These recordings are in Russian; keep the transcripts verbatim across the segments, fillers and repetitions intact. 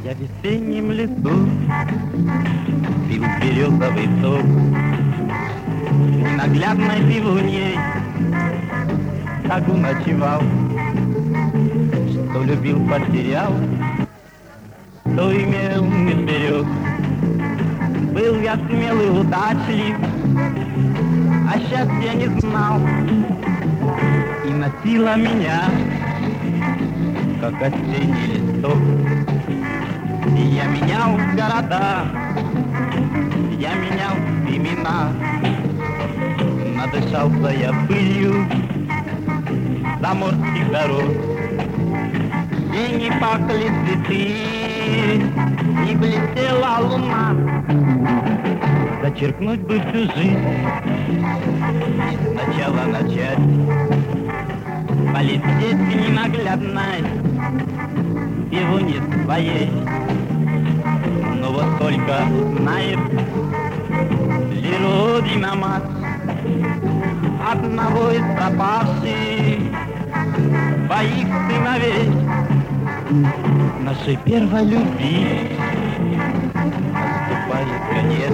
Я в весеннем лесу пил березовый сок, ненаглядной пивуньей тагу ночевал. Что любил, потерял, что имел, не сберег. Был я смелый, удачлив, а счастья не знал. И носила меня, как осенний листок. И я менял города, я менял имена. Надышался я пылью заморских дорог. И не пахли цветы, не блестела луна. Зачеркнуть бы всю жизнь и сначала начать. Полететь ненаглядной пивуне своей. Но вот только знает ли родина мать одного из пропавших своих сыновей. Нашей первой любви наступает конец.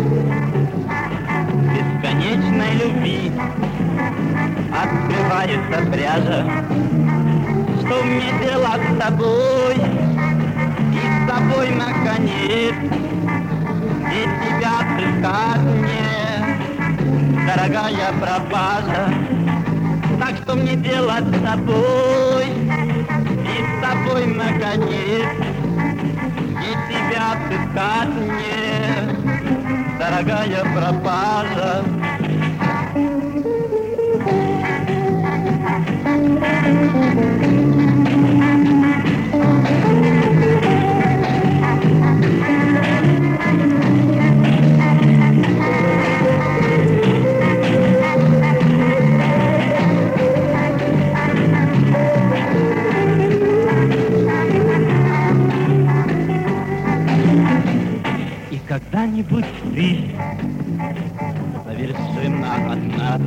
Бесконечной любви открывается пряжа. Что мне делать с тобой и с тобой наконец? Где тебя отыскать мне, дорогая пропажа? Так что мне делать с тобой и с тобой наконец? Где тебя отыскать мне, дорогая пропажа? И когда-нибудь ты совершенно одна,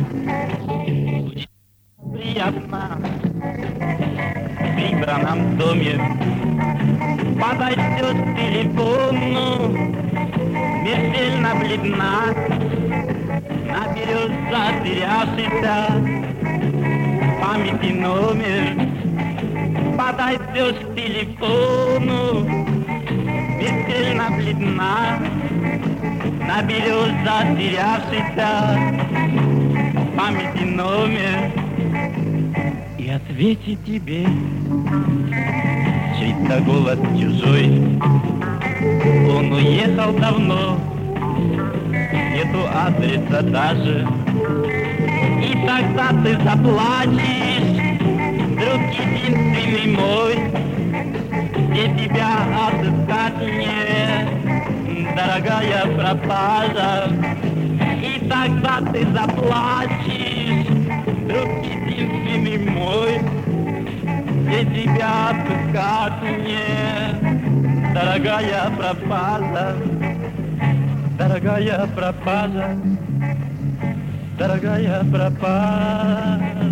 приятно в прибранном доме подойдет к телефону, смертельно бледна, наберешь затерявшийся в памяти номер. Подойдешь к телефону, смертельно бледна, наберешь затерявшийся в памяти номер. И ответит тебе чей-то голос чужой. Он уехал давно, нету адреса даже. И тогда ты заплачешь, друг единственный мой. Где тебя отыскать мне, дорогая пропажа? И тогда ты заплачешь, друг единственный мой. Где тебя отыскать мне, дорогая пропажа? Дорогая пропажа, дорогая пропажа.